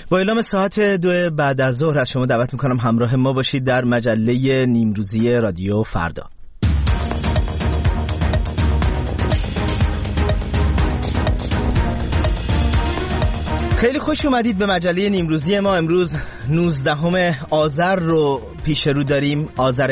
با اعلام ساعت 2 بعد از ظهر از شما دعوت میکنم همراه ما باشید در مجله نیمروزی رادیو فردا. خیلی خوش اومدید به مجله نیمروزی ما. امروز 19 آذر رو پیش رو داریم، آذر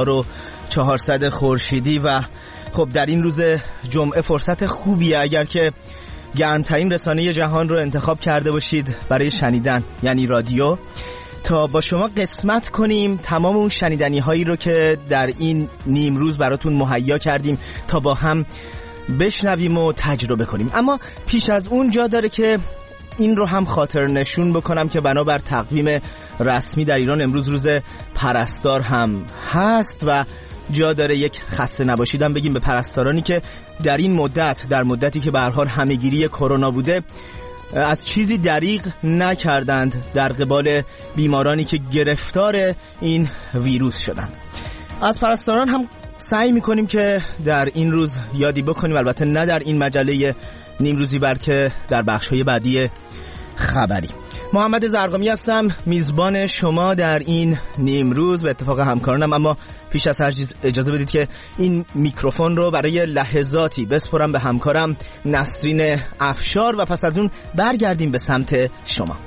1400 خورشیدی، و خب در این روز جمعه فرصت خوبیه اگر که گرمترین رسانه جهان رو انتخاب کرده باشید برای شنیدن، یعنی رادیو، تا با شما قسمت کنیم تمام اون شنیدنی هایی رو که در این نیمروز براتون مهیا کردیم تا با هم بشنویم و تجربه کنیم. اما پیش از اون جا داره که این رو هم خاطر نشون بکنم که بنابر تقویم رسمی در ایران امروز روز پرستار هم هست و جا داره یک خسته نباشیدم بگیم به پرستارانی که در این در مدتی که به هر حال همه‌گیری کرونا بوده از چیزی دریغ نکردند در قبال بیمارانی که گرفتار این ویروس شدند. از پرستاران هم سعی میکنیم که در این روز یادی بکنیم، البته نه در این مجله نیمروزی بلکه در بخش‌های بعدی خبری. محمد زرقامی هستم، میزبان شما در این نیمروز به اتفاق همکارانم. اما پیش از هر چیز اجازه بدید که این میکروفون رو برای لحظاتی بسپرم به همکارم نسرین افشار و پس از اون برگردیم به سمت شما.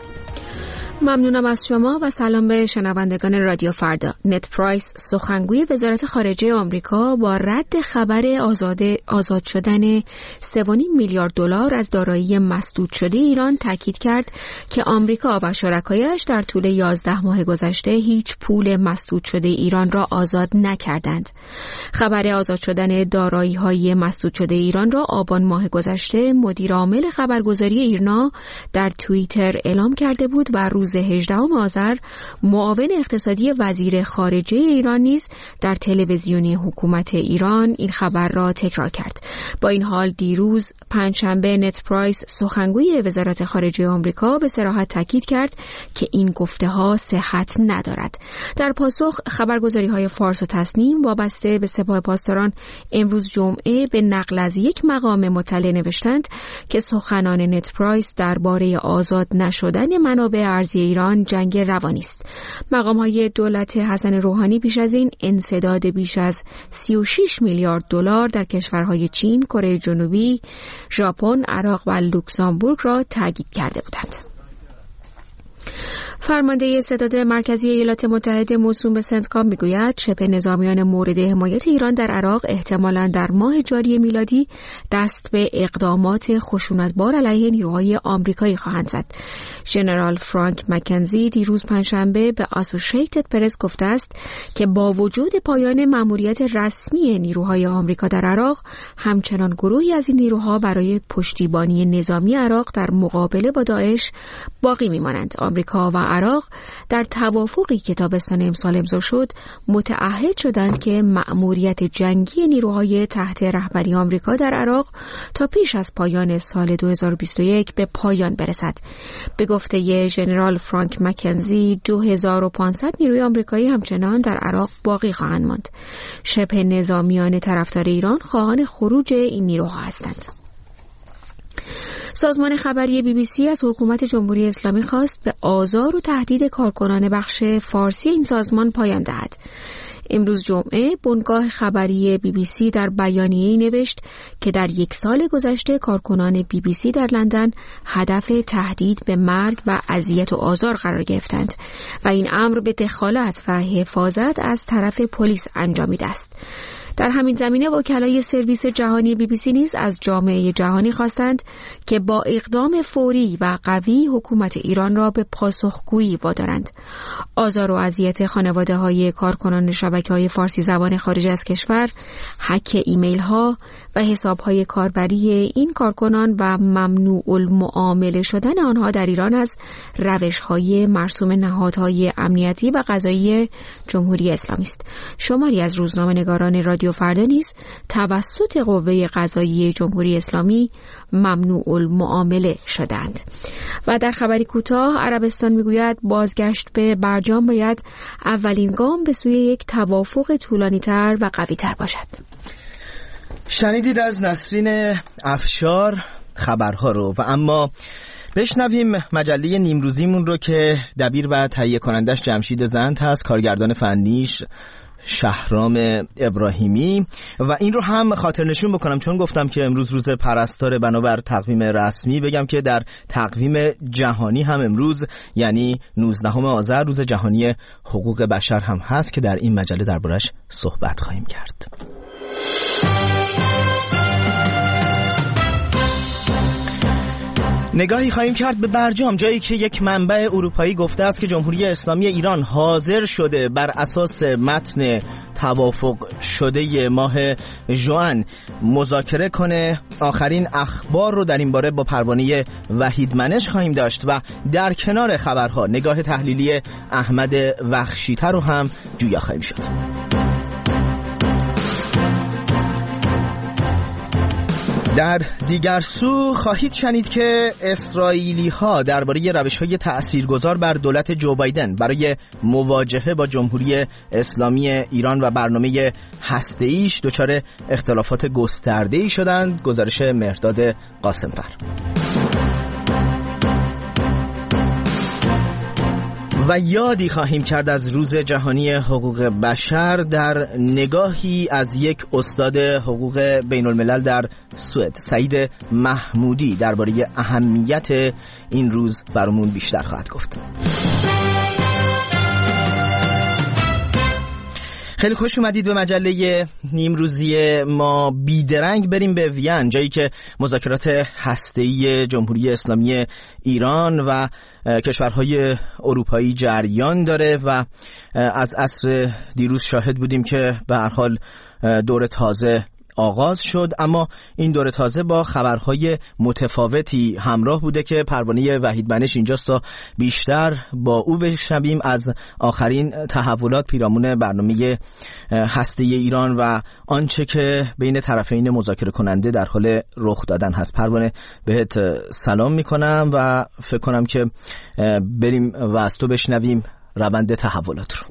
ممنونم از شما و سلام به شنوندگان رادیو فردا. نت پرایس سخنگوی وزارت خارجه آمریکا با رد خبر آزاد شدن 3.5 میلیارد دلار از دارایی مسدود شده ایران تاکید کرد که آمریکا و شرکایش در طول 11 ماه گذشته هیچ پول مسدود شده ایران را آزاد نکردند. خبر آزاد شدن دارایی‌های مسدود شده ایران را آبان ماه گذشته مدیر عامل خبرگزاری ایرنا در توییتر اعلام کرده بود و روز 18 آذر معاون اقتصادی وزیر خارجه ایران نیز در تلویزیون حکومت ایران این خبر را تکرار کرد. با این حال دیروز پنجشنبه نت پرایس سخنگوی وزارت خارجه آمریکا به صراحت تاکید کرد که این گفته‌ها صحت ندارد. در پاسخ خبرگزاری‌های فارس و تصنیم وابسته به سپاه پاسداران امروز جمعه به نقل از یک مقام مطلع نوشتند که سخنان نت پرایس درباره آزاد نشدن منابع ارزی ایران جنگ روانی است. مقام‌های دولت حسن روحانی پیش از این انسداد بیش از 36 میلیارد دلار در کشورهای چین، کره جنوبی، ژاپن، عراق و لوکزامبورگ را تایید کرده بودند. فرمانده ستاد مرکزی ایالات متحده موسوم به سنتکام میگوید شبه نظامیان مورد حمایت ایران در عراق احتمالاً در ماه جاری میلادی دست به اقدامات خشونتبار علیه نیروهای آمریکایی خواهند زد. ژنرال فرانک مکنزی دیروز پنجشنبه به اسوشییتد پرس گفته است که با وجود پایان مأموریت رسمی نیروهای آمریکا در عراق، همچنان گروهی از این نیروها برای پشتیبانی نظامی عراق در مقابله با داعش باقی میمانند. آمریکا و عراق در توافقی که تابستان امسال امضا شد متعهد شدند که مأموریت جنگی نیروهای تحت رهبری آمریکا در عراق تا پیش از پایان سال 2021 به پایان برسد. به گفته ژنرال فرانک مکنزی 2500 نیروی آمریکایی همچنان در عراق باقی خواهند ماند. شبه نظامیان طرفدار ایران خواهان خروج این نیروها هستند. سازمان خبری BBC از حکومت جمهوری اسلامی خواست به آزار و تهدید کارکنان بخش فارسی این سازمان پایان دهد. امروز جمعه بنگاه خبری BBC در بیانیه‌ای نوشت که در 1 سال گذشته کارکنان BBC در لندن هدف تهدید به مرگ و اذیت و آزار قرار گرفتند و این امر به دخالت و حفاظت از طرف پلیس انجامیده است. در همین زمینه وکلای سرویس جهانی BBC نیز از جامعه جهانی خواستند که با اقدام فوری و قوی حکومت ایران را به پاسخگویی وادارند. آزار و اذیت خانواده‌های کارکنان شبکه‌های فارسی زبان خارج از کشور، هک ایمیل‌ها و حساب‌های کاربری این کارکنان و ممنوع المعامله شدن آنها در ایران از روش‌های مرسوم نهادهای امنیتی و قضایی جمهوری اسلامی است. شماری از روزنامه‌نگاران رادیو فردا نیز توسط قوه قضایی جمهوری اسلامی ممنوع المعامله شدند. و در خبری کوتاه عربستان میگوید بازگشت به برجام باید اولین گام به سوی یک توافق طولانی‌تر و قوی‌تر باشد. شنیدید از نسرین افشار خبرها رو و اما بشنویم مجله نیمروزیمون رو که دبیر و تهیه کنندش جمشید زند هست، کارگردان فنیش شهرام ابراهیمی. و این رو هم خاطر نشون بکنم چون گفتم که امروز روز پرستار بنابر تقویم رسمی، بگم که در تقویم جهانی هم امروز یعنی 19 آذر روز جهانی حقوق بشر هم هست که در این مجله دربارش صحبت خواهیم کرد. نگاهی خواهیم کرد به برجام، جایی که یک منبع اروپایی گفته است که جمهوری اسلامی ایران حاضر شده بر اساس متن توافق شده ماه ژوئن مذاکره کنه. آخرین اخبار رو در این باره با پروانه وحید منش خواهیم داشت و در کنار خبرها نگاه تحلیلی احمد وخشی‌تر رو هم جویا خواهیم شد. در دیگر سو خواهید شنید که اسرائیلی ها درباره روش‌های تأثیرگذار بر دولت جو بایدن برای مواجهه با جمهوری اسلامی ایران و برنامه هسته‌ایش دچار اختلافات گسترده‌ای شدند. گزارش مهرداد قاسم‌فر. و یادی خواهیم کرد از روز جهانی حقوق بشر در نگاهی از یک استاد حقوق بین الملل در سوئد، سعید محمودی، درباره اهمیت این روز برامون بیشتر خواهد گفت. خیلی خوش اومدید به مجله نیمروزی ما. بیدرنگ بریم به وین، جایی که مذاکرات هسته‌ای جمهوری اسلامی ایران و کشورهای اروپایی جریان داره و از عصر دیروز شاهد بودیم که به هر حال دور تازه آغاز شد، اما این دور تازه با خبرهای متفاوتی همراه بوده که پروانه وحید منش اینجاست تا بیشتر با او بشنویم از آخرین تحولات پیرامون برنامه هسته‌ای ایران و آنچه که بین طرفین مذاکره کننده در حال رخ دادن هست. پروانه بهت سلام میکنم و فکر کنم که بریم و از تو بشنویم روند تحولات رو.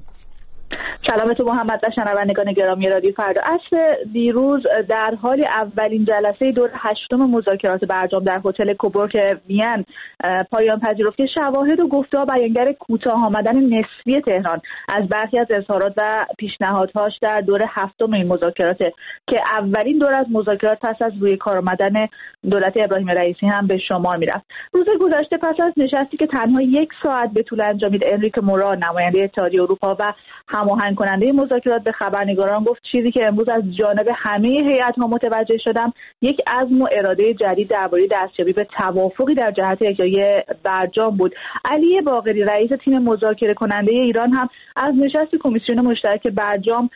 سلام تو محمد و شنوندگان گرامی رادیو فردا. عصر دیروز در حال اولین جلسه دور هشتم مذاکرات برجام در هتل کوبورگ وین پایان پذیرفت که شواهد و گفته‌ها بیانگر کوتاه آمدن نسبی تهران از برخی از اظهارات و پیشنهادهاش در دور هفتم این مذاکرات که اولین دور از مذاکرات پس از روی کار آمدن دولت ابراهیم رئیسی هم به شمار میرفت. روز گذشته پس از نشستی که تنها 1 ساعت به طول انجامید، انریک مورا، نماینده اتحادیه اروپا و هماهنگ کننده مذاکرات، به خبرنگاران گفت چیزی که امروز از جانب همه هیئت‌ها متوجه شدم یک عزم و اراده جدید درباره دستیابی به توافقی در جهت احیای برجام بود. علی باقری، رئیس تیم مذاکره کننده ایران، هم از نشست کمیسیون مشترک برجام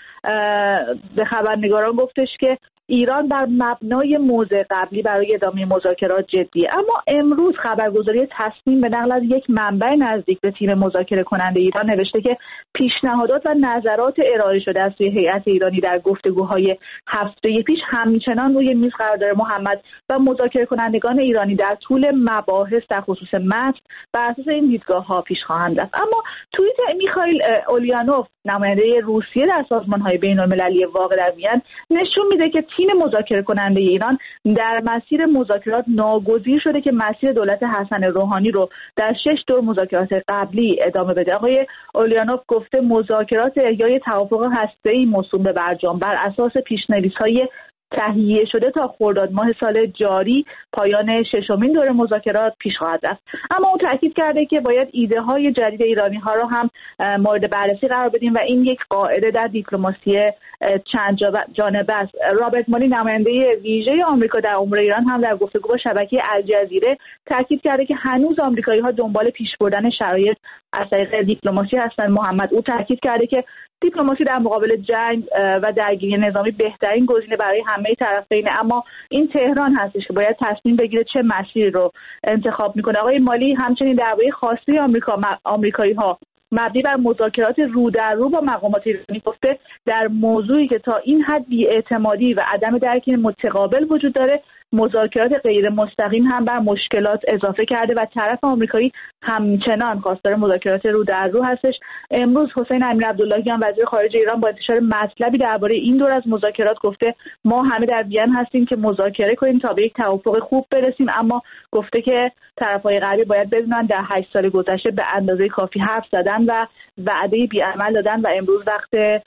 به خبرنگاران گفتش که ایران بر مبنای موضع قبلی برای ادامه مذاکرات جدیه. اما امروز خبرگزاری تصنیم به نقل از یک منبع نزدیک به تیم مذاکره کننده ایران نوشته که پیشنهادات و نظرات ارائه شده از سوی هیئت ایرانی در گفتگوهای هفته پیش همچنان روی میز قرار داره. محمد و مذاکره کنندگان ایرانی در طول مباحث در خصوص متن بر اساس این دیدگاه‌ها پیش خواهند رفت. اما توییت میخائیل اولیانوف، نماینده روسیه در سازمان‌های بین‌المللی واقع در وین، نشون میده که تیم مذاکره کننده ایران در مسیر مذاکرات ناگزیر شده که مسیر دولت حسن روحانی رو در 6 دور مذاکرات قبلی ادامه بده. آقای اولیانوف گفته مذاکرات احیای توافق هسته‌ای موسوم به برجام بر اساس پیش‌نویس‌های تهیه شده تا خرداد ماه سال جاری پایان 6مین دور مذاکرات پیش خواهد رفت. اما او تاکید کرده که باید ایده های جدید ایرانی ها را هم مورد بررسی قرار بدیم و این یک قاعده در دیپلماسی چند جانبه است. رابرت مالی، نماینده ویژه آمریکا در امور ایران، هم در گفتگو با شبکه الجزیره تاکید کرده که هنوز آمریکایی ها دنبال پیش بردن شرایط از طریق دیپلماسی هستند. محمد او تاکید کرده که دیپلماسی در مقابل جنگ و درگیری نظامی بهترین گزینه برای همه طرفین، اما این تهران هستش که باید تصمیم بگیره چه مسیری رو انتخاب میکنه. آقای مالی همچنین درباره خواسته آمریکایی ها مبنی بر مذاکرات رو در رو با مقامات ایرانی گفته در موضوعی که تا این حد بی‌اعتمادی و عدم درک متقابل وجود داره مذاکرات غیر مستقیم هم بر مشکلات اضافه کرده و طرف آمریکایی همچنان خواستار مذاکرات رو در رو هستش. امروز حسین امیرعبداللهیان وزیر خارجه ایران با انتشار مطلبی درباره این دور از مذاکرات گفته ما همه در وین هستیم که مذاکره کنیم تا به یک توافق خوب برسیم، اما گفته که طرف‌های غربی باید بدونن در 8 سال گذشته به اندازه کافی حرف زدن و وعده بی‌عمل دادن و امروز وقت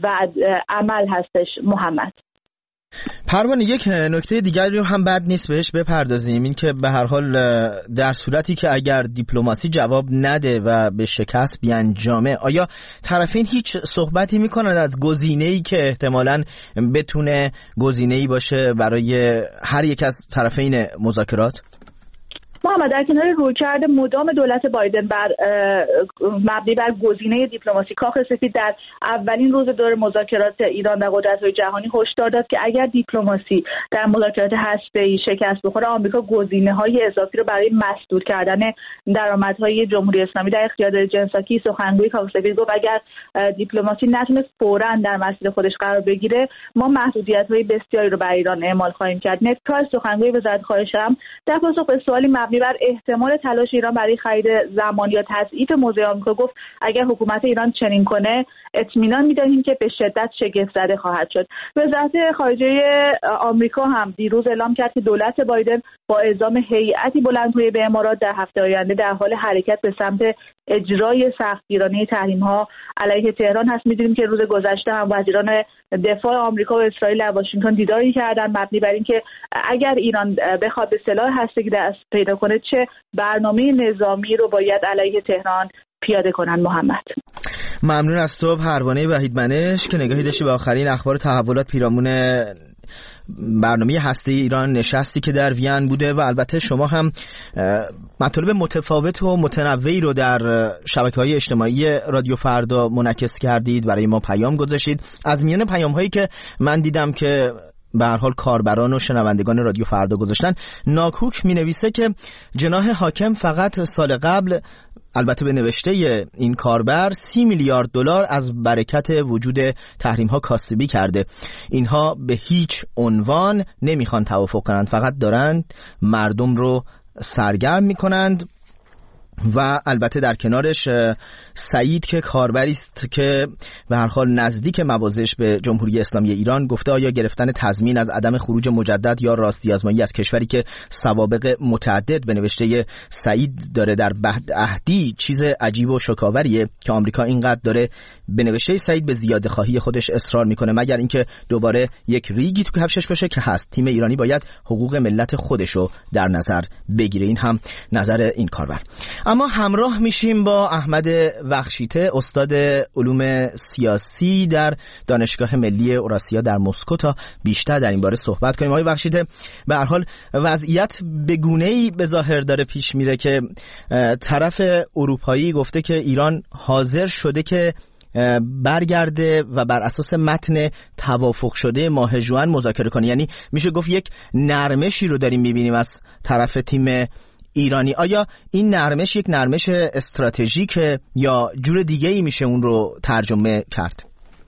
عمل هستش. محمد پروانه، یک نکته دیگری رو هم بد نیست بهش بپردازیم، این که به هر حال در صورتی که اگر دیپلماسی جواب نده و به شکست بیانجامه، آیا طرفین هیچ صحبتی میکنند از گزینه‌ای که احتمالاً بتونه گزینه‌ای باشه برای هر یک از طرفین مذاکرات؟ محمد، در کنار رویکرد مدام دولت بایدن بر مبنی بر گزینه دیپلماسی، کاخ سفید در اولین روز دور مذاکرات ایران و قدرت‌های جهانی هشدار داد که اگر دیپلماسی در مذاکرات هسته‌ای شکست بخوره، آمریکا گزینه‌های اضافی رو برای مسدود کردن درآمدهای جمهوری اسلامی در اختیار داره. جن ساکی سخنگوی کاخ سفید گفت اگر دیپلماسی نتونه فوراً در مسیر خودش قرار بگیره، ما محدودیت‌های بسیاری رو برای ایران اعمال خواهیم کرد. نت پرایس سخنگوی وزارت خارجه هم در پاسخ به سوالی مبنی بر احتمال تلاش ایران برای خرید زمان یا تضعیف موضع آمریکا گفت اگر حکومت ایران چنین کنه اطمینان می‌دهیم که به شدت شگفت زده خواهد شد. وزارت خارجه آمریکا هم دیروز اعلام کرد که دولت بایدن با اعزام هیئتی بلندپایه به امارات در هفته آینده در حال حرکت به سمت اجرای سختگیرانه تحریم‌ها علیه تهران هست. می‌دونیم که روز گذشته هم وزیران دفاع آمریکا و اسرائیل در واشنگتن دیداری کردن مبنی بر اینکه اگر ایران بخواد به سلاح هسته‌ای دست پیدا کنه چه برنامه نظامی رو باید علیه تهران پیاده کنن. محمد، ممنون از تو پروانه وحیدمنش که نگاهی داشتی به آخرین اخبار تحولات پیرامون برنامه هسته‌ای ایران، نشستی که در وین بوده و البته شما هم مطالب متفاوت و متنوعی رو در شبکه‌های اجتماعی رادیو فردا منعکس کردید، برای ما پیام گذاشتید. از میان پیام‌هایی که من دیدم که به هر حال کاربران و شنوندگان رادیو فردا گذاشتن، ناکوک می‌نویسه که جناح حاکم فقط سال قبل، البته به نوشته این کاربر، 30 میلیارد دلار از برکت وجود تحریم‌ها کاسبی کرده. اینها به هیچ عنوان نمیخوان توافق کنند، فقط دارند مردم رو سرگرم میکنند. و البته در کنارش سعید که کاربری است که به هر حال نزدیک مواضعش به جمهوری اسلامی ایران، گفته آیا گرفتن تضمین از عدم خروج مجدد یا راستی آزمایی از کشوری که سوابق متعدد به نوشته سعید داره در بدعهدی چیز عجیب و شکاوریه که آمریکا اینقدر داره به نوشته سعید به زیاده خواهی خودش اصرار میکنه، مگر اینکه دوباره یک ریگی تو کفشش باشه که هست. تیم ایرانی باید حقوق ملت خودش رو در نظر بگیره. این هم نظر این کاربر. اما همراه میشیم با احمد وخشیته، استاد علوم سیاسی در دانشگاه ملی اوراسیا در مسکو، تا بیشتر در این باره صحبت کنیم. آقای وخشیته، به هر حال وضعیت به گونه‌ای به ظاهر داره پیش میره که طرف اروپایی گفته که ایران حاضر شده که برگرده و بر اساس متن توافق شده ماه ژوئن مذاکره کنه. یعنی میشه گفت یک نرمشی رو داریم میبینیم از طرف تیم ایرانی. آیا این نرمش یک نرمش استراتژیکه یا جور دیگه‌ای میشه اون رو ترجمه کرد؟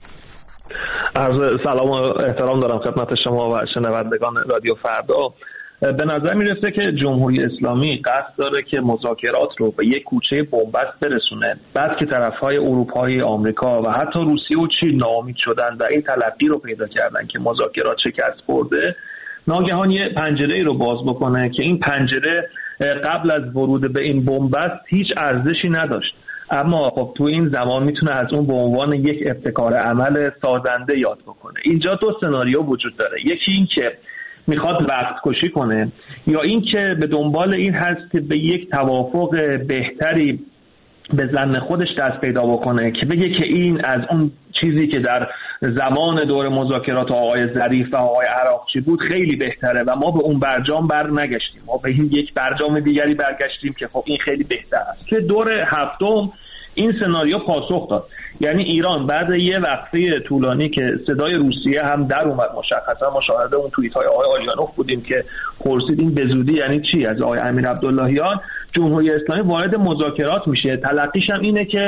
عرض سلام و احترام دارم خدمت شما و شنوندگان رادیو فردا. به نظر میرسه که جمهوری اسلامی قصد داره که مذاکرات رو به یک کوچه بنبست برسونه، بعد که طرفهای اروپایی، آمریکا و حتی روسیه و چین ناامید شدن و این تلقی رو پیدا کردن که مذاکرات شکست خورده، ناگهان یه پنجره‌ای رو باز بکنه که این پنجره قبل از ورود به این بنبست هیچ ارزشی نداشت، اما خب تو این زمان میتونه از اون به عنوان یک ابتکار عمل سازنده یاد بکنه. اینجا دو سناریو وجود داره، یکی این که میخواد وقت کشی کنه یا این که به دنبال این هست که به یک توافق بهتری به ظن خودش دست پیدا بکنه که بگه که این از اون چیزی که در زمان دور مذاکرات آقای ظریف و آقای عراقچی بود خیلی بهتره و ما به اون برجام بر نگشتیم، ما به این یک برجام دیگری برگشتیم که خب این خیلی بهتر است. که دور هفتم این سناریو پاسخ داد، یعنی ایران بعد یه وقفه طولانی که صدای روسیه هم در اومد، مشخصا مشاهده اون توییت‌های آقای آلیانوف بودیم که پرسید این به زودی یعنی چی از آقای امیرعبداللهیان، جمهوری اسلامی وارد مذاکرات میشه. تلقیش هم اینه که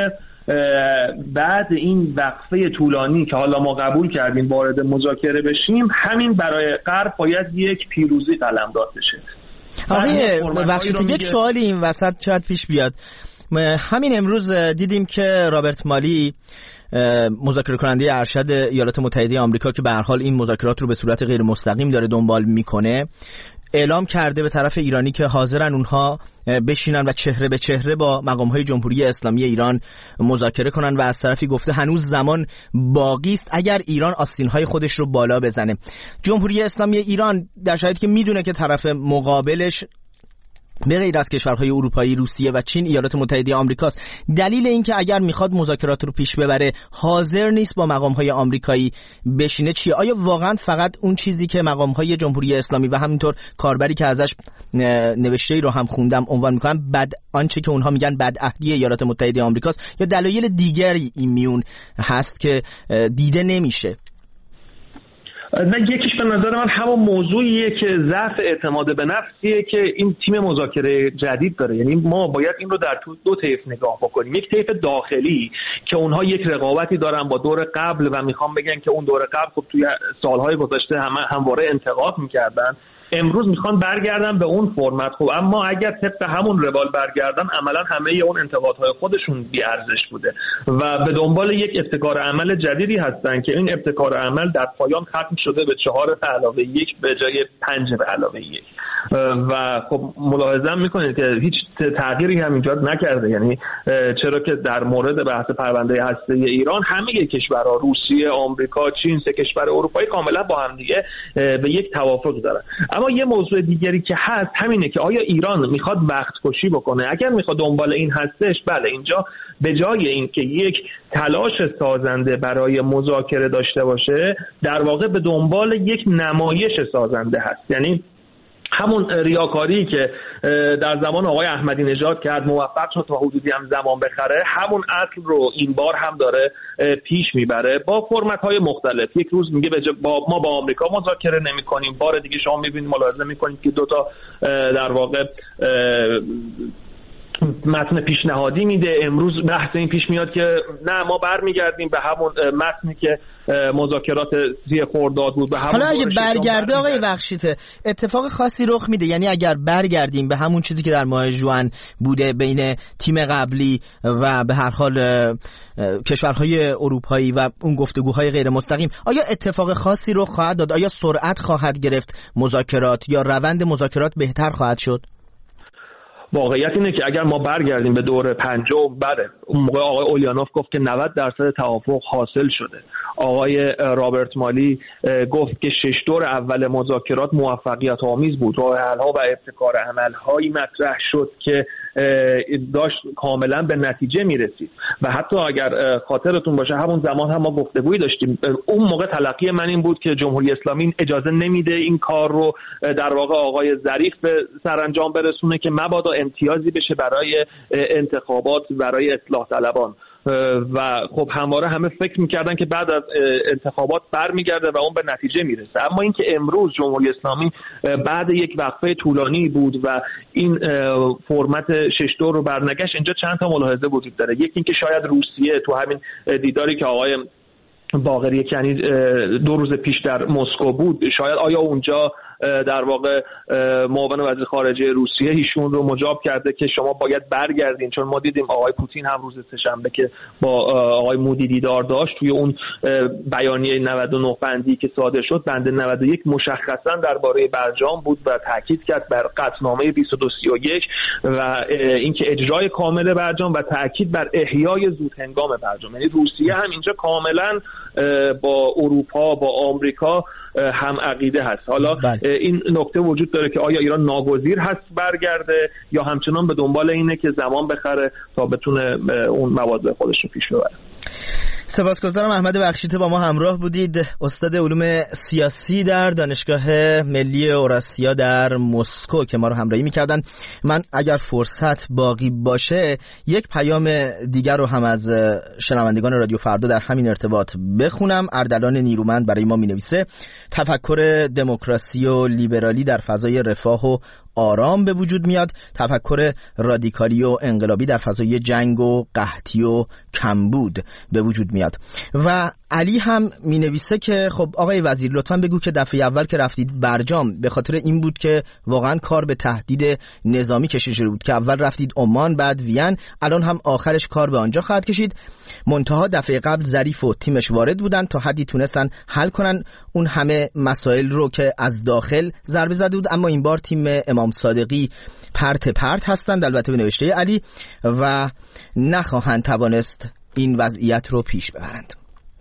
بعد این وقفه طولانی که حالا ما قبول کردیم وارد مذاکره بشیم، همین برای غرب باید یک پیروزی قلمداد بشه. آقای بخشیت، یک سوالی این وسط شاید پیش بیاد. همین امروز دیدیم که رابرت مالی، مذاکره کننده ارشد ایالات متحده آمریکا که به هر حال این مذاکرات رو به صورت غیر مستقیم داره دنبال میکنه، اعلام کرده به طرف ایرانی که حاضرن اونها بشینن و چهره به چهره با مقام‌های جمهوری اسلامی ایران مذاکره کنن و از طرفی گفته هنوز زمان باقی است اگر ایران آستین‌های خودش رو بالا بزنه. جمهوری اسلامی ایران در شرایطی که میدونه که طرف مقابلش به غیر از کشورهای اروپایی، روسیه و چین، ایالات متحده آمریکاست، دلیل این که اگر میخواد مذاکرات رو پیش ببره حاضر نیست با مقام‌های آمریکایی بشینه چیه؟ آیا واقعا فقط اون چیزی که مقام‌های جمهوری اسلامی و همینطور کاربری که ازش نوشته‌ای رو هم خوندم عنوان میکنن آنچه که اونها میگن بدعهدی ایالات متحده آمریکاست، یا دلایل دیگری این میون هست که دیده نمیشه؟ نه، یکیش به نظر من همون موضوعیه که ضعف اعتماد به نفسیه که این تیم مذاکره جدید داره. یعنی ما باید این رو در دو طیف نگاه بکنیم. یک طیف داخلی که اونها یک رقابتی دارن با دور قبل و میخوام بگن که اون دور قبل خب توی سالهای گذشته همواره انتقاد میکردن، امروز میخوان برگردن به اون فرمت. خب اما اگر طبق همون روال برگردن، عملا همه اون انتقادهای خودشون بی ارزش بوده و به دنبال یک ابتکار عمل جدیدی هستن که این ابتکار عمل در پایان ختم شده به 4+1 به جای 5+1 و خب ملاحظه میکنید که هیچ تغییری هم ایجاد نکرده. یعنی چرا که در مورد بحث پرونده هسته‌ای ایران همه کشورها، روسیه، آمریکا، چین، 3 کشور اروپایی کاملا با هم دیگه به یک توافق دارن. اما یه موضوع دیگری که هست همینه که آیا ایران میخواد وقت کشی بکنه؟ اگر میخواد دنبال این هستش، بله، اینجا به جای اینکه یک تلاش سازنده برای مذاکره داشته باشه، در واقع به دنبال یک نمایش سازنده هست. یعنی همون ریاکاری که در زمان آقای احمدی نژاد کرد، موفق شد تا حدودی هم زمان بخره، همون اصل رو این بار هم داره پیش میبره با فرمت‌های مختلف. یک روز میگه ما با آمریکا مذاکره نمی‌کنیم، بار دیگه شما می‌بینید ملاحظه می‌کنید که دو تا در واقع متن پیشنهادی میده. امروز بحث این پیش میاد که نه، ما برمیگردیم به همون متنی که مذاکرات 3 خرداد بود. به همون حالا اگه برگرده آقای بخشیته، اتفاق خاصی رخ میده؟ یعنی اگر برگردیم به همون چیزی که در ماه ژوئن بوده بین تیم قبلی و به هر حال کشورهای اروپایی و اون گفتگوهای غیر مستقیم، آیا اتفاق خاصی رخ خواهد داد؟ آیا سرعت خواهد گرفت مذاکرات یا روند مذاکرات بهتر خواهد شد؟ واقعیت اینه که اگر ما برگردیم به دور 50، بله، اون موقع آقای اولیانوف گفت که 90% توافق حاصل شده. آقای رابرت مالی گفت که 6 دور اول مذاکرات موفقیت آمیز بود، راه حل‌ها و ابتکار عمل‌هایی مطرح شد که داشت کاملا به نتیجه میرسید. و حتی اگر خاطرتون باشه همون زمان هم ما گفتگویی داشتیم، اون موقع تلقی من این بود که جمهوری اسلامی اجازه نمیده این کار رو در واقع آقای ظریف به سرانجام برسونه که مبادا امتیازی بشه برای انتخابات، برای اصلاح طلبان. و خب همواره همه فکر میکردن که بعد از انتخابات برمیگرده و اون به نتیجه میرسه. اما اینکه امروز جمهوری اسلامی بعد یک وقفه طولانی بود و این فرمت 6 دور رو برنگشت، اینجا چند تا ملاحظه وجود داره. یکی اینکه شاید روسیه تو همین دیداری که آقای باقری کنی 2 روز پیش در مسکو بود، شاید آیا اونجا در واقع معاون وزیر خارجه روسیه ایشون رو مجاب کرده که شما باید برگردین، چون ما دیدیم آقای پوتین هم روز سه‌شنبه که با آقای مودی دیدار داشت، توی اون بیانیه 99 بندی که صادر شد، بند 91 مشخصا درباره برجام بود و تاکید کرد بر قطعنامه 2231 و اینکه اجرای کامل برجام و تاکید بر احیای زودهنگام برجام. یعنی روسیه هم اینجا کاملا با اروپا، با آمریکا هم عقیده هست. حالا این نکته وجود داره که آیا ایران ناگزیر هست برگرده یا همچنان به دنبال اینه که زمان بخره تا بتونه اون مواضع خودش رو پیش ببره. سپاسگزارم. احمد بخشیته با ما همراه بودید، استاد علوم سیاسی در دانشگاه ملی اوراسیا در مسکو که ما رو همراهی می‌کردن. من اگر فرصت باقی باشه یک پیام دیگر رو هم از شنوندگان رادیو فردا در همین ارتباط بخونم. اردلان نیرومند برای ما می‌نویسه: تفکر دموکراسی و لیبرالی در فضای رفاه و آرام به وجود میاد، تفکر رادیکالی و انقلابی در فضای جنگ و قحطی و کمبود به وجود میاد. و علی هم می نویسه که خب آقای وزیر لطفاً بگو که دفعه اول که رفتید برجام به خاطر این بود که واقعاً کار به تهدید نظامی کشیده شده بود که اول رفتید عمان بعد وین، الان هم آخرش کار به آنجا خواهد کشید. منتها دفعه قبل ظریف و تیمش وارد بودن، تا حدی تونستن حل کنن اون همه مسائل رو که از داخل ضربه زده بود، اما این بار تیم امام صادقی پرت هستند، البته به نوشته علی، و نخواهند توانست این وضعیت رو پیش ببرند.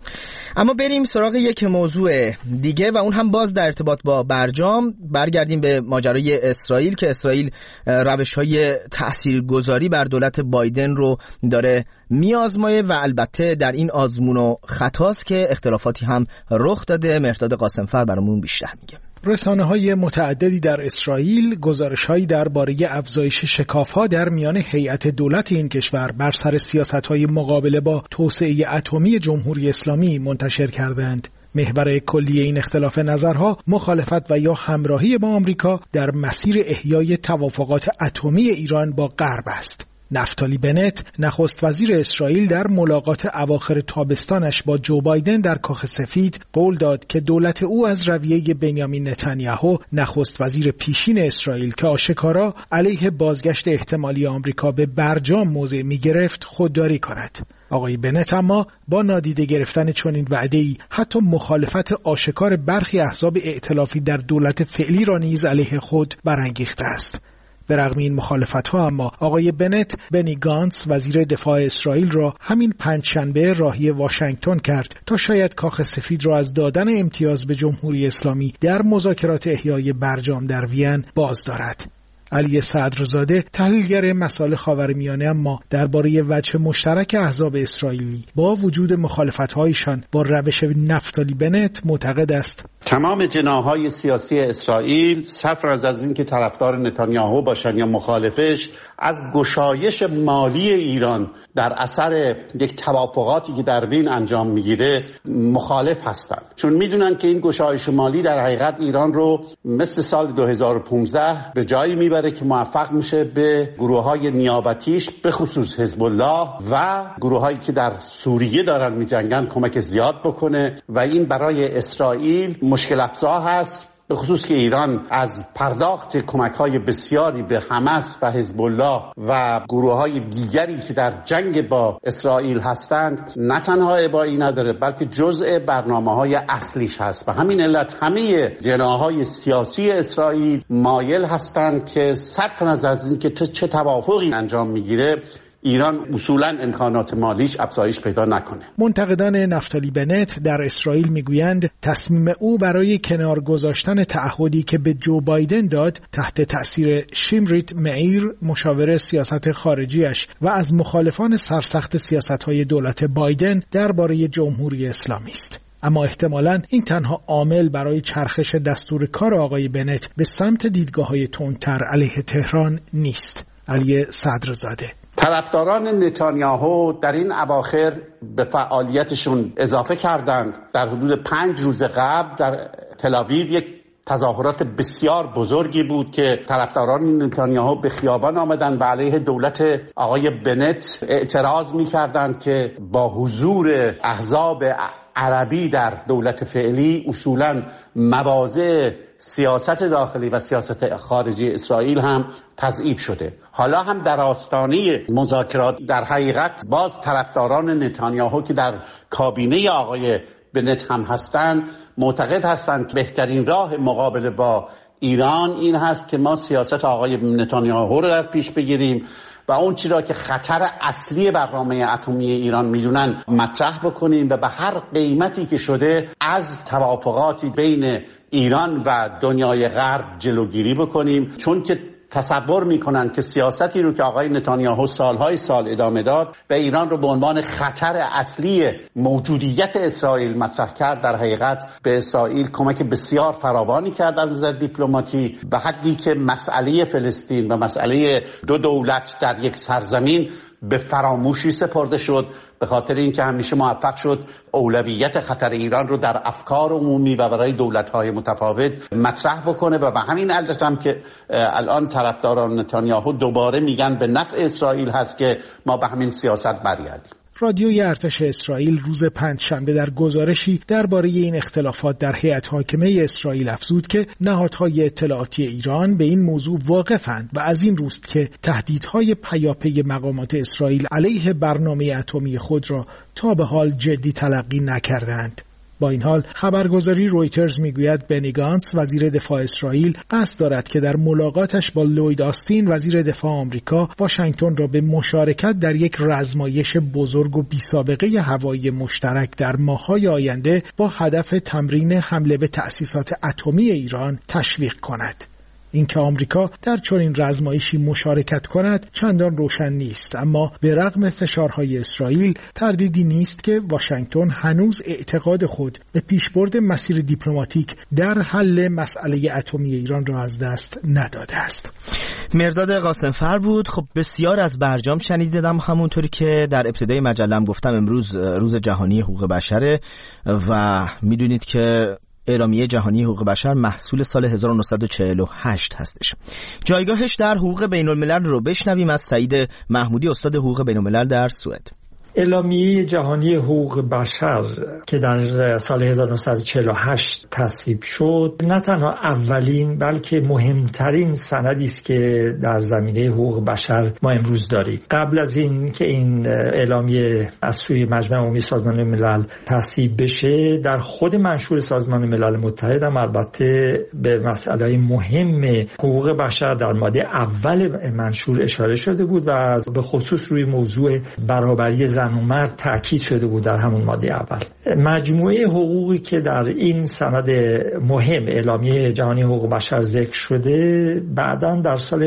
اما بریم سراغ یک موضوع دیگه و اون هم باز در ارتباط با برجام. برگردیم به ماجرای اسرائیل که اسرائیل روش‌های تاثیرگذاری بر دولت بایدن رو داره میازمایه و البته در این آزمون و خطاست که اختلافاتی هم رخ داده. مهرداد قاسمفر برامون بیشتر میگه. رسانه‌های متعددی در اسرائیل گزارش‌هایی درباره افزایش شکاف‌ها در میان هیئت دولت این کشور بر سر سیاست‌های مقابله با توسعه اتمی جمهوری اسلامی منتشر کردند. محور کلی این اختلاف نظرها مخالفت و یا همراهی با آمریکا در مسیر احیای توافقات اتمی ایران با غرب است. نفتالی بنت نخست وزیر اسرائیل در ملاقات اواخر تابستانش با جو بایدن در کاخ سفید قول داد که دولت او از رویه بنیامین نتانیاهو نخست وزیر پیشین اسرائیل که آشکارا علیه بازگشت احتمالی آمریکا به برجام موضع می‌گرفت خودداری کند. آقای بنت اما با نادیده گرفتن چنین وعده‌ای حتی مخالفت آشکار برخی احزاب ائتلافی در دولت فعلی را نیز علیه خود برانگیخته است. به رغم این مخالفت‌ها اما آقای بنت بنی گانتس وزیر دفاع اسرائیل را همین پنجشنبه راهی واشنگتن کرد تا شاید کاخ سفید را از دادن امتیاز به جمهوری اسلامی در مذاکرات احیای برجام در وین باز دارد. علی صدرزاده تحلیلگر مسائل خاورمیانه اما درباره وجه مشترک احزاب اسرائیلی با وجود مخالفت‌هایشان با روش نفتالی بنت معتقد است تمام جناح‌های سیاسی اسرائیل صرف از اینکه طرفدار نتانیاهو باشن یا مخالفش از گشایش مالی ایران در اثر یک توافقاتی که در وین انجام میگیره مخالف هستند، چون میدونن که این گشایش مالی در حقیقت ایران رو مثل سال 2015 به جایی میبره که موفق میشه به گروه‌های نیابتیش به خصوص حزب الله و گروه‌هایی که در سوریه دارن میجنگن کمک زیاد بکنه و این برای اسرائیل مشکل افزا هست، به خصوص که ایران از پرداخت کمک‌های بسیاری به حماس و حزب الله و گروه‌های دیگری که در جنگ با اسرائیل هستند نه تنها ابایی نداره بلکه جزء برنامه‌های اصلیش هست. و همین علت همه جناح‌های سیاسی اسرائیل مایل هستند که صرف نظر از اینکه چه توافقی انجام میگیره ایران اصولاً امکانات مالیش افزایش پیدا نکنه. منتقدان نفتالی بنت در اسرائیل میگویند تصمیم او برای کنار گذاشتن تعهدی که به جو بایدن داد تحت تأثیر شیمریت معیر مشاور سیاست خارجیش و از مخالفان سرسخت سیاست‌های دولت بایدن درباره جمهوری اسلامی است. اما احتمالاً این تنها عامل برای چرخش دستور کار آقای بنت به سمت دیدگاه‌های تندتر علیه تهران نیست. علی صدرزاده طرفداران نتانیاهو در این اواخر به فعالیتشون اضافه کردند. در حدود 5 روز قبل در تل‌آویو یک تظاهرات بسیار بزرگی بود که طرفداران نتانیاهو به خیابان آمدند و علیه دولت آقای بنت اعتراض می‌کردند که با حضور احزاب عربی در دولت فعلی اصولاً مواضع سیاست داخلی و سیاست خارجی اسرائیل هم تضعیف شده. حالا هم در آستانه مذاکرات در حقیقت باز طرفداران نتانیاهو که در کابینه آقای بنت هم هستند معتقد هستند که بهترین راه مقابله با ایران این هست که ما سیاست آقای نتانیاهو رو در پیش بگیریم و اون چیزی را که خطر اصلی برنامه اتمی ایران میدونن مطرح بکنیم و به هر قیمتی که شده از توافقاتی بین ایران و دنیای غرب جلوگیری بکنیم، چون که تصور میکنن که سیاستی رو که آقای نتانیاهو سالهای سال ادامه داد و ایران رو به عنوان خطر اصلی موجودیت اسرائیل مطرح کرد، در حقیقت به اسرائیل کمک بسیار فراوانی کرد از نظر دیپلماتی به حدی که مسئله فلسطین و مسئله دو دولت در یک سرزمین به فراموشی سپرده شد، به خاطر اینکه همیشه موفق شد اولویت خطر ایران رو در افکار عمومی و برای دولت‌های متفاوت مطرح بکنه و به همین علت هم که الان طرفداران نتانیاهو دوباره میگن به نفع اسرائیل هست که ما به همین سیاست برگردیم. رادیوی ارتش اسرائیل روز پنجشنبه در گزارشی درباره این اختلافات در هیئت حاکمه اسرائیل افزود که نهادهای اطلاعاتی ایران به این موضوع واقفند و از این روست که تهدیدهای پیاپی مقامات اسرائیل علیه برنامه اتمی خود را تا به حال جدی تلقی نکردند. با این حال خبرگزاری رویترز میگوید بنی گانتس وزیر دفاع اسرائیل قصد دارد که در ملاقاتش با لوید آستین وزیر دفاع آمریکا واشنگتن را به مشارکت در یک رزمایش بزرگ و بی‌سابقه هوایی مشترک در ماه‌های آینده با هدف تمرین حمله به تأسیسات اتمی ایران تشویق کند. اینکه آمریکا در چنین رزمایشی مشارکت کند چندان روشن نیست، اما به رغم فشارهای اسرائیل تردیدی نیست که واشنگتن هنوز اعتقاد خود به پیشبرد مسیر دیپلماتیک در حل مسئله اتمی ایران را از دست نداده است. مرداد قاسمفر بود. خب بسیار از برجام شنیدم، همونطوری که در ابتدای مجله‌ام گفتم امروز روز جهانی حقوق بشره و میدونید که اعلامیه جهانی حقوق بشر محصول سال 1948 هستش. جایگاهش در حقوق بین الملل رو بشنویم از سعید محمودی، استاد حقوق بین الملل در سوئد. اعلامیه جهانی حقوق بشر که در سال 1948 تصویب شد نه تنها اولین بلکه مهمترین سندی است که در زمینه حقوق بشر ما امروز داریم. قبل از این که این اعلامیه از سوی مجمع عمومی سازمان ملل تصویب بشه، در خود منشور سازمان ملل متحد هم البته به مسائل مهم حقوق بشر در ماده اول منشور اشاره شده بود و به خصوص روی موضوع برابری زن و مرد تأکید شده بود در همون ماده اول. مجموعه حقوقی که در این سند مهم اعلامیه جهانی حقوق بشر ذکر شده بعداً در سال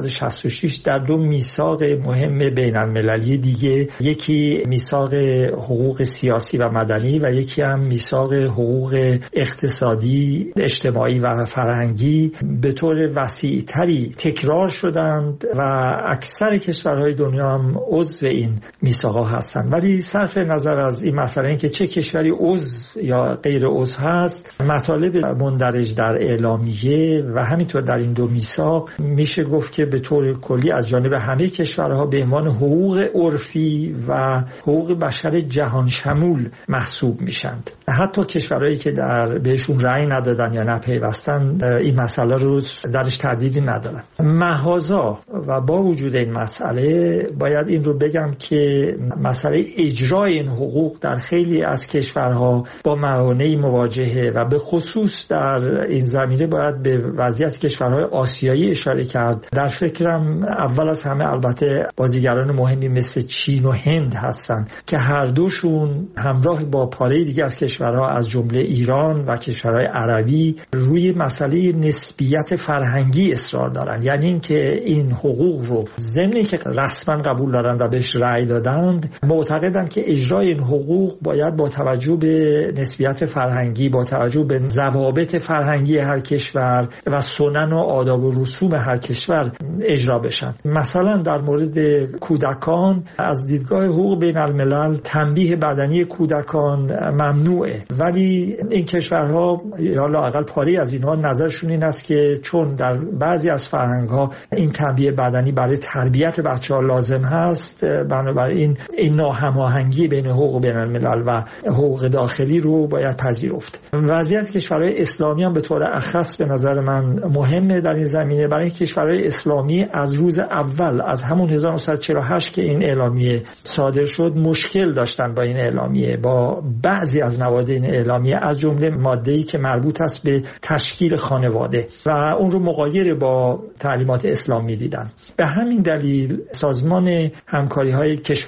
1966 در دو میثاق مهم بین المللی دیگه، یکی میثاق حقوق سیاسی و مدنی و یکی هم میثاق حقوق اقتصادی، اجتماعی و فرهنگی، به طور وسیع‌تری تکرار شدند و اکثر کشورهای دنیا هم عضو این میثاق‌ها هستند. ولی صرف نظر از این مسئله اینکه چه کشوری عضو یا غیر عضو هست، مطالب مندرج در اعلامیه و همینطور در این دو میثاق میشه گفت که به طور کلی از جانب همه کشورها به عنوان حقوق عرفی و حقوق بشر جهان شمول محسوب میشند. حتی کشورهایی که در بهشون رأی ندادن یا نپیوستن این مسئله رو درش تردیدی ندارن. محاذا و با وجود این مسئله باید این رو بگم که مسئله اجرای این حقوق در خیلی از کشورها با موانعی مواجهه و به خصوص در این زمینه باید به وضعیت کشورهای آسیایی اشاره کرد. در فکرم اول از همه البته بازیگران مهمی مثل چین و هند هستن که هر دوشون همراه با پاره دیگه از کشورها از جمله ایران و کشورهای عربی روی مسئله نسبیت فرهنگی اصرار دارن، یعنی اینکه این حقوق رو ضمن که رسما قبول دارن و بهش رأی دادند، معتقدن که اجرای این حقوق باید با توجه به نسبیت فرهنگی، با توجه به ضوابط فرهنگی هر کشور و سنن و آداب و رسوم هر کشور اجرا بشن. مثلا در مورد کودکان از دیدگاه حقوق بین الملل تنبیه بدنی کودکان ممنوعه، ولی این کشورها یا لااقل پاره از اینها نظرشون این است که چون در بعضی از فرهنگ‌ها این تنبیه بدنی برای تربیت بچه‌ها لازم هست، بنابراین این ناهماهنگی بین حقوق بین الملل و حقوق داخلی رو باید پذیرفت. وضعیت کشورهای اسلامی هم به طور اخص به نظر من مهمه در این زمینه، برای کشورهای اسلامی از روز اول از همون 1948 که این اعلامیه صادر شد مشکل داشتن با این اعلامیه، با بعضی از مواد این اعلامیه، از جمله ماده‌ای که مربوط است به تشکیل خانواده و اون رو مغایر با تعلیمات اسلامی دیدن. به همین دلیل سازمان همکاری‌های کشورهای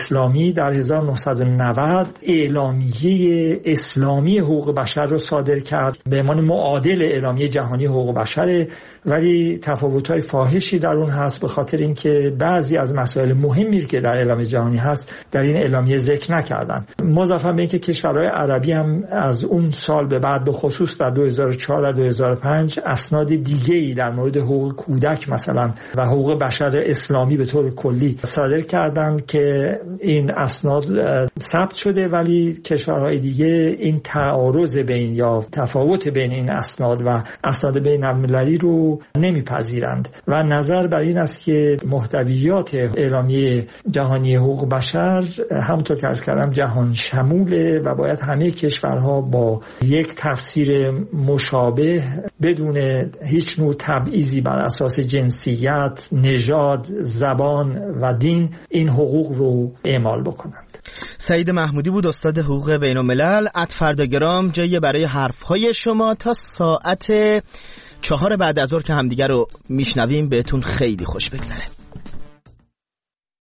اسلامی در 1990 اعلامیه اسلامی حقوق بشر رو صادر کرد به عنوان معادل اعلامیه جهانی حقوق بشر، ولی تفاوت‌های فاحشی در اون هست به خاطر اینکه بعضی از مسائل مهمی که در اعلامیه جهانی هست در این اعلامیه ذکر نکردن. مضافاً به اینکه کشورهای عربی هم از اون سال به بعد به خصوص در 2004 و 2005 اسناد دیگه‌ای در مورد حقوق کودک مثلا و حقوق بشر اسلامی به طور کلی صادر کردند که این اسناد ثبت شده، ولی کشورهای دیگه این تعارض بین یا تفاوت بین این اسناد و اسناد بین‌المللی رو نمیپذیرند و نظر بر این است که محتویات اعلامیه جهانی حقوق بشر همونطور که عرض کردم جهان شموله و باید همه کشورها با یک تفسیر مشابه بدون هیچ نوع تبعیضی بر اساس جنسیت، نژاد، زبان و دین این حقوق رو اعمال بکنند. سعید محمودی بود، استاد حقوق بین الملل. فردا گرام جایی برای حرفهای شما تا ساعت 4 بعد از ظهر که همدیگر رو میشنویم بهتون خیلی خوش بگذره.